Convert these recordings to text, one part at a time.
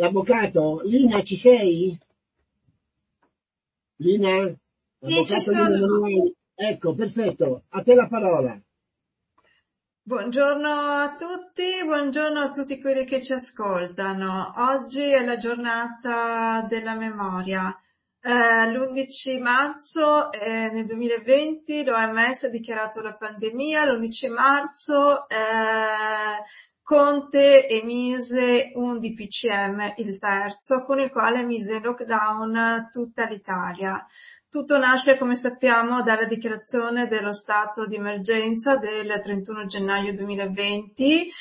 l'avvocato, Lina, ci sei? Lina? Sì, ci Avvocato Lina sono. Manueli? Ecco, perfetto, a te la parola. Buongiorno buongiorno a tutti quelli che ci ascoltano. Oggi è la giornata della memoria. L'11 marzo nel 2020 l'OMS ha dichiarato la pandemia, l'11 marzo Conte emise un DPCM, il terzo, con il quale mise in lockdown tutta l'Italia. Tutto nasce, come sappiamo, dalla dichiarazione dello stato di emergenza del 31 gennaio 2020,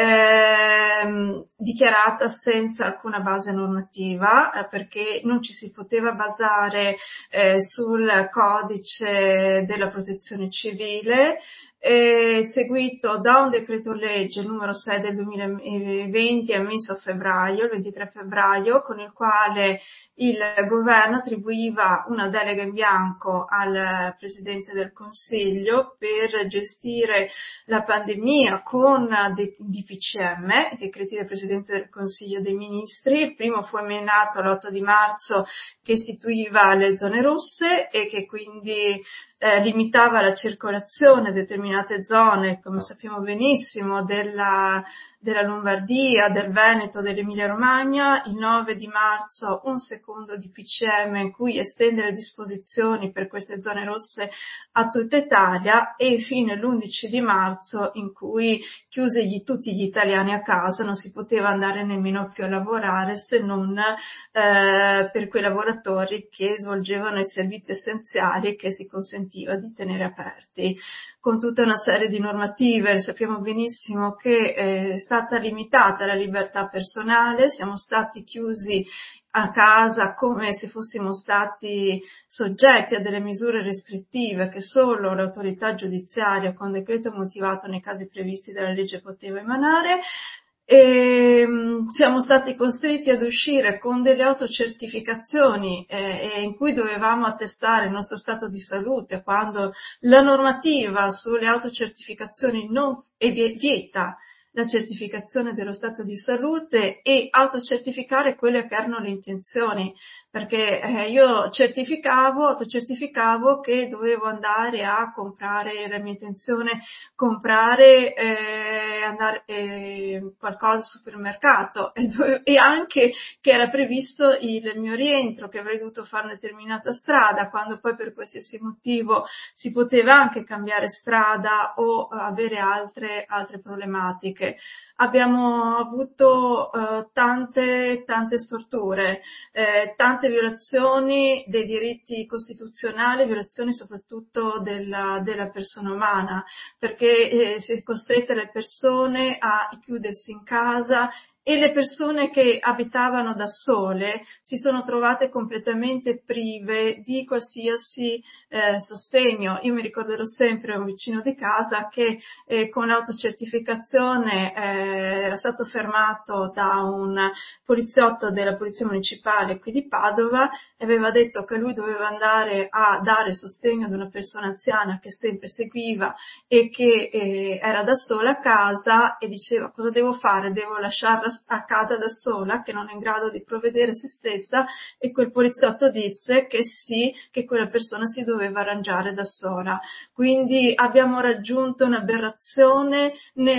dichiarata senza alcuna base normativa, perché non ci si poteva basare sul codice della protezione civile, seguito da un decreto legge numero 6 del 2020 emesso a febbraio, il 23 febbraio, con il quale il governo attribuiva una delega in bianco al Presidente del Consiglio per gestire la pandemia con dei DPCM, decreti del Presidente del Consiglio dei Ministri. Il primo fu emanato l'8 di marzo, che istituiva le zone rosse e che quindi limitava la circolazione a determinate zone, come sappiamo benissimo, della Lombardia, del Veneto, dell'Emilia Romagna. Il 9 di marzo un secondo DPCM in cui estende le disposizioni per queste zone rosse a tutta Italia, e infine l'11 di marzo in cui chiuse tutti gli italiani a casa, non si poteva andare nemmeno più a lavorare se non per quei lavoratori che svolgevano i servizi essenziali che si consentiva di tenere aperti, con tutta una serie di normative. Sappiamo benissimo che è stata limitata la libertà personale, siamo stati chiusi a casa come se fossimo stati soggetti a delle misure restrittive che solo l'autorità giudiziaria con decreto motivato nei casi previsti dalla legge poteva emanare. E siamo stati costretti ad uscire con delle autocertificazioni in cui dovevamo attestare il nostro stato di salute, quando la normativa sulle autocertificazioni non vieta la certificazione dello stato di salute e autocertificare quelle che erano le intenzioni, perché io autocertificavo che dovevo andare a comprare, era mia intenzione comprare qualcosa al supermercato, e anche che era previsto il mio rientro, che avrei dovuto fare una determinata strada, quando poi per qualsiasi motivo si poteva anche cambiare strada o avere altre problematiche. Abbiamo avuto tante storture, tante violazioni dei diritti costituzionali, violazioni soprattutto della persona umana, perché si è costrette le persone a chiudersi in casa, e le persone che abitavano da sole si sono trovate completamente prive di qualsiasi sostegno. Io mi ricorderò sempre un vicino di casa che con l'autocertificazione era stato fermato da un poliziotto della Polizia Municipale qui di Padova, e aveva detto che lui doveva andare a dare sostegno ad una persona anziana che sempre seguiva e che era da sola a casa, e diceva: cosa devo fare? Devo lasciarla a casa da sola, che non è in grado di provvedere a se stessa? E quel poliziotto disse che sì, che quella persona si doveva arrangiare da sola. Quindi abbiamo raggiunto un'aberrazione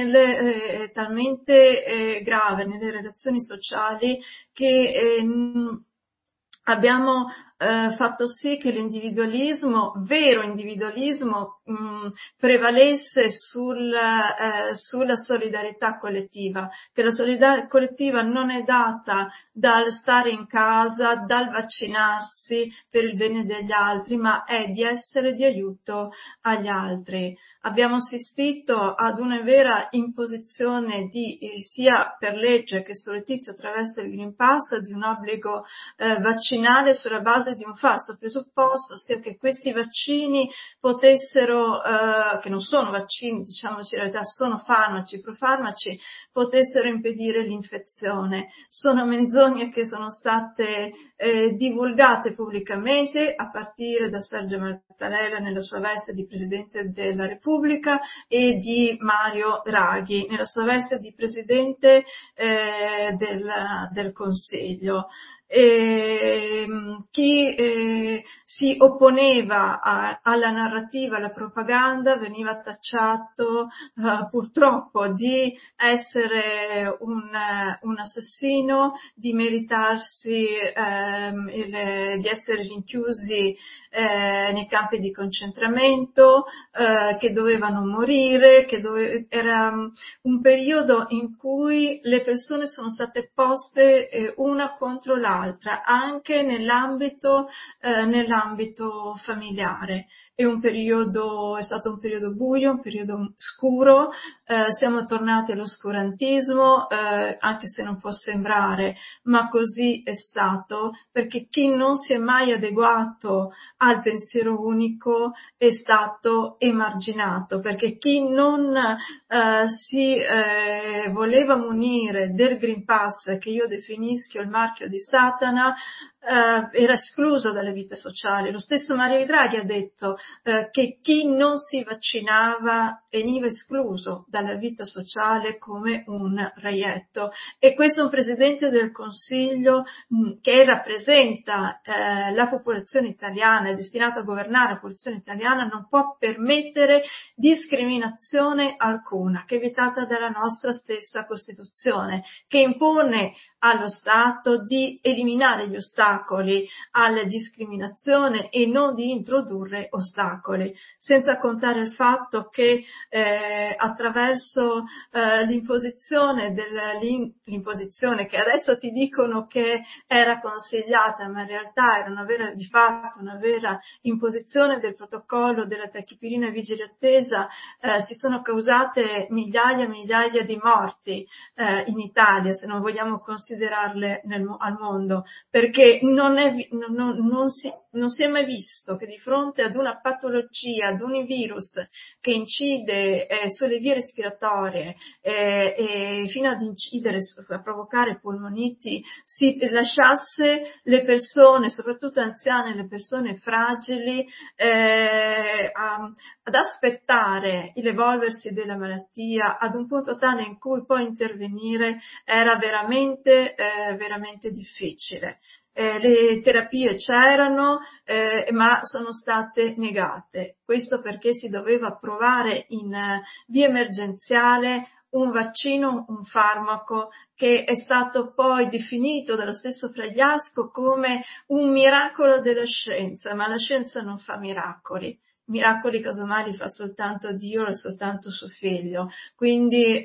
talmente grave nelle relazioni sociali che abbiamo fatto sì che l'individualismo, vero individualismo, prevalesse sulla solidarietà collettiva, che la solidarietà collettiva non è data dal stare in casa, dal vaccinarsi per il bene degli altri, ma è di essere di aiuto agli altri. Abbiamo assistito ad una vera imposizione sia per legge che surrettizio attraverso il Green Pass, di un obbligo vaccinale sulla base base di un falso presupposto, ossia che questi vaccini potessero, che non sono vaccini, diciamoci in realtà, sono farmaci, profarmaci, potessero impedire l'infezione. Sono menzogne che sono state divulgate pubblicamente a partire da Sergio Mattarella nella sua veste di Presidente della Repubblica e di Mario Draghi nella sua veste di Presidente del Consiglio. Chi si opponeva alla narrativa, alla propaganda, veniva tacciato purtroppo di essere un assassino, di meritarsi di essere rinchiusi nei campi di concentramento, che dovevano morire, era un periodo in cui le persone sono state poste una contro l'altra, anche nell'ambito familiare. È stato un periodo buio, un periodo scuro, siamo tornati all'oscurantismo, anche se non può sembrare, ma così è stato, perché chi non si è mai adeguato al pensiero unico è stato emarginato, perché chi non si voleva munire del Green Pass, che io definisco il marchio di Satana, era escluso dalle vite sociali. Lo stesso Mario Draghi ha detto che chi non si vaccinava veniva escluso dalla vita sociale come un reietto, e questo è un Presidente del Consiglio che rappresenta la popolazione italiana, è destinato a governare la popolazione italiana, non può permettere discriminazione alcuna, che è vietata dalla nostra stessa Costituzione, che impone allo Stato di eliminare gli ostacoli alla discriminazione e non di introdurre ostacoli, senza contare il fatto che attraverso l'imposizione che adesso ti dicono che era consigliata, ma in realtà era di fatto una vera imposizione del protocollo della tachipirina vigile attesa, si sono causate migliaia e migliaia di morti in Italia, se non vogliamo considerarle al mondo, perché non si è mai visto che di fronte ad una patologia, ad un virus che incide sulle vie respiratorie e fino ad incidere, a provocare polmoniti, si lasciasse le persone, soprattutto anziane, le persone fragili, ad aspettare l'evolversi della malattia ad un punto tale in cui poi intervenire era veramente difficile. Le terapie c'erano, ma sono state negate. Questo perché si doveva approvare in via emergenziale un vaccino, un farmaco che è stato poi definito dallo stesso Fragliasco come un miracolo della scienza, ma la scienza non fa miracoli. Miracoli casomai li fa soltanto Dio e soltanto suo figlio. Quindi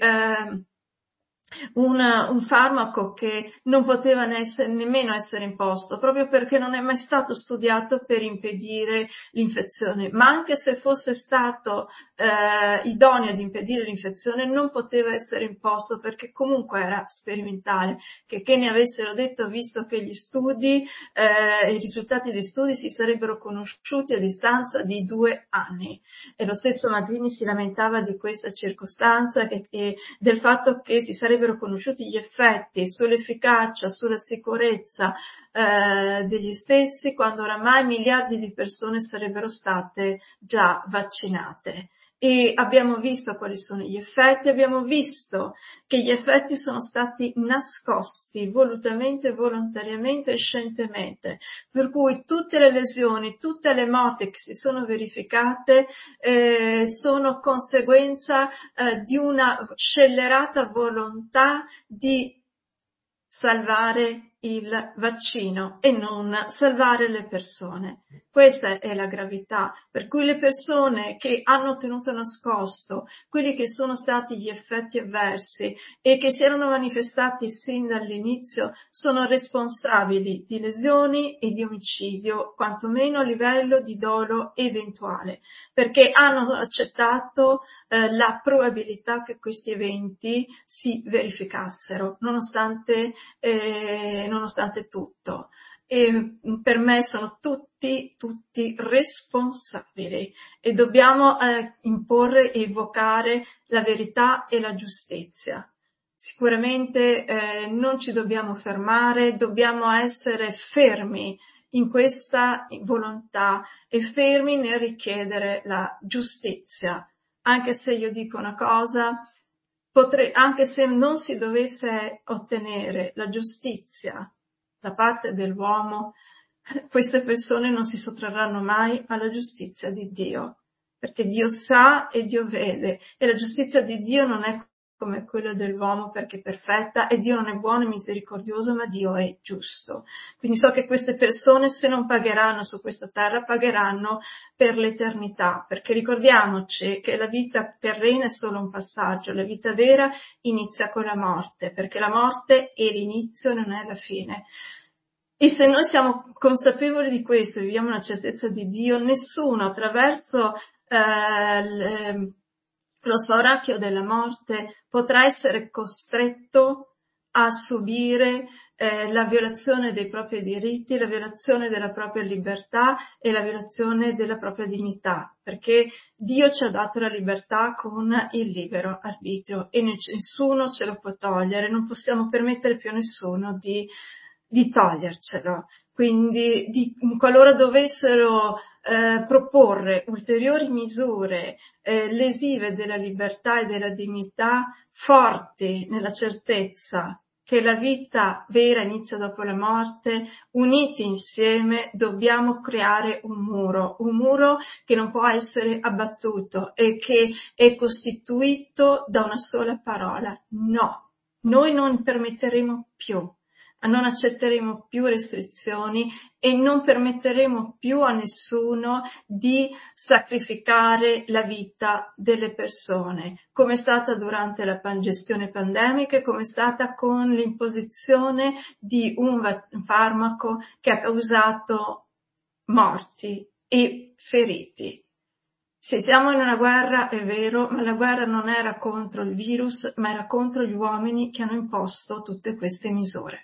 un farmaco che non poteva nemmeno essere imposto, proprio perché non è mai stato studiato per impedire l'infezione, ma anche se fosse stato idoneo ad impedire l'infezione non poteva essere imposto, perché comunque era sperimentale, che ne avessero detto, visto che gli studi, i risultati dei studi si sarebbero conosciuti a distanza di 2 anni. E lo stesso Magrini si lamentava di questa circostanza e del fatto che si sarebbero conosciuti gli effetti sull'efficacia, sulla sicurezza degli stessi, quando oramai miliardi di persone sarebbero state già vaccinate. E abbiamo visto quali sono gli effetti, abbiamo visto che gli effetti sono stati nascosti volutamente, volontariamente e scientemente, per cui tutte le lesioni, tutte le morti che si sono verificate sono conseguenza di una scellerata volontà di salvare il vaccino e non salvare le persone. Questa è la gravità, per cui le persone che hanno tenuto nascosto quelli che sono stati gli effetti avversi e che si erano manifestati sin dall'inizio sono responsabili di lesioni e di omicidio, quantomeno a livello di dolo eventuale, perché hanno accettato la probabilità che questi eventi si verificassero, nonostante tutto. e per me sono tutti responsabili e dobbiamo imporre e evocare la verità e la giustizia. Sicuramente non ci dobbiamo fermare, dobbiamo essere fermi in questa volontà e fermi nel richiedere la giustizia. Anche se io dico una cosa, anche se non si dovesse ottenere la giustizia da parte dell'uomo, queste persone non si sottrarranno mai alla giustizia di Dio, perché Dio sa e Dio vede, e la giustizia di Dio non è come quella dell'uomo perché è perfetta, e Dio non è buono e misericordioso, ma Dio è giusto. Quindi so che queste persone, se non pagheranno su questa terra, pagheranno per l'eternità, perché ricordiamoci che la vita terrena è solo un passaggio, la vita vera inizia con la morte, perché la morte è l'inizio e non è la fine. E se noi siamo consapevoli di questo, viviamo la certezza di Dio, nessuno attraverso lo spauracchio della morte potrà essere costretto a subire la violazione dei propri diritti, la violazione della propria libertà e la violazione della propria dignità, perché Dio ci ha dato la libertà con il libero arbitrio e nessuno ce lo può togliere, non possiamo permettere più a nessuno di togliercelo. Quindi qualora dovessero proporre ulteriori misure lesive della libertà e della dignità, forti nella certezza che la vita vera inizia dopo la morte, uniti insieme dobbiamo creare un muro che non può essere abbattuto e che è costituito da una sola parola: no. Noi non permetteremo più, non accetteremo più restrizioni e non permetteremo più a nessuno di sacrificare la vita delle persone, come è stata durante la gestione pandemica e come è stata con l'imposizione di un farmaco che ha causato morti e feriti. Sì, siamo in una guerra, è vero, ma la guerra non era contro il virus, ma era contro gli uomini che hanno imposto tutte queste misure.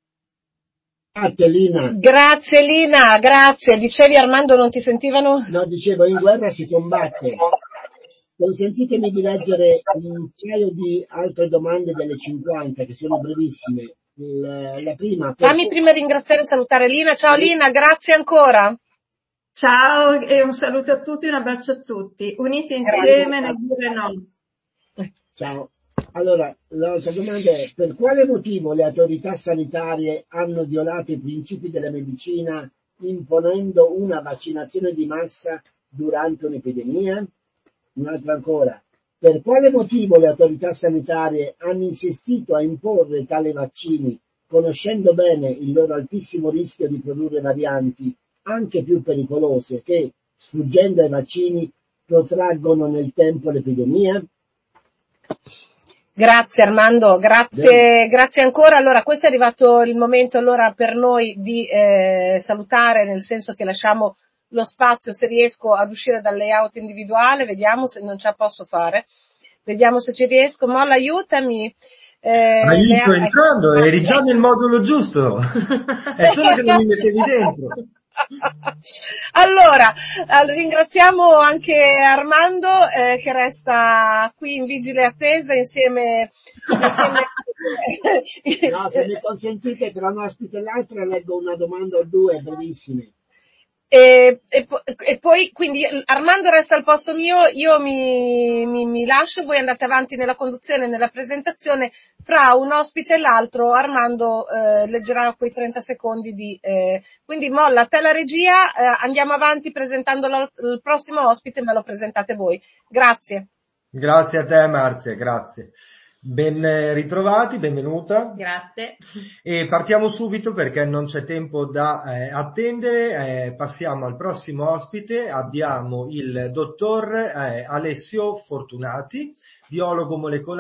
Lina. Grazie Lina, grazie. Dicevi Armando, non ti sentivano? No, dicevo, in guerra si combatte. Consentitemi di leggere un paio di altre domande delle 50, che sono brevissime. La prima... Fammi prima ringraziare e salutare Lina. Ciao Lina, grazie ancora. Ciao e un saluto a tutti, un abbraccio a tutti. Uniti insieme nel dire no. Ciao. Allora, l'altra domanda è: per quale motivo le autorità sanitarie hanno violato i principi della medicina imponendo una vaccinazione di massa durante un'epidemia? Un'altra ancora: per quale motivo le autorità sanitarie hanno insistito a imporre tali vaccini, conoscendo bene il loro altissimo rischio di produrre varianti anche più pericolose che, sfuggendo ai vaccini, protraggono nel tempo l'epidemia? Grazie Armando, grazie ancora. Allora, questo è arrivato il momento allora per noi di salutare, nel senso che lasciamo lo spazio, se riesco ad uscire dal layout individuale, vediamo se non ce la posso fare, vediamo se ci riesco. Molla, aiutami. Sto entrando, eri già nel modulo giusto, è solo che non mi mettevi dentro. Allora, ringraziamo anche Armando che resta qui in vigile attesa insieme No, se mi consentite, tra un ospite e l'altro leggo una domanda o due brevissime. E poi quindi Armando resta al posto mio, io mi lascio, voi andate avanti nella conduzione, nella presentazione. Fra un ospite e l'altro Armando leggerà quei 30 secondi di quindi Molla, a te la regia, andiamo avanti presentando il prossimo ospite, me lo presentate voi. Grazie. Grazie a te Marzia, grazie. Ben ritrovati, benvenuta. Grazie. E partiamo subito perché non c'è tempo da attendere, passiamo al prossimo ospite. Abbiamo il dottor Alessio Fortunati, biologo molecolare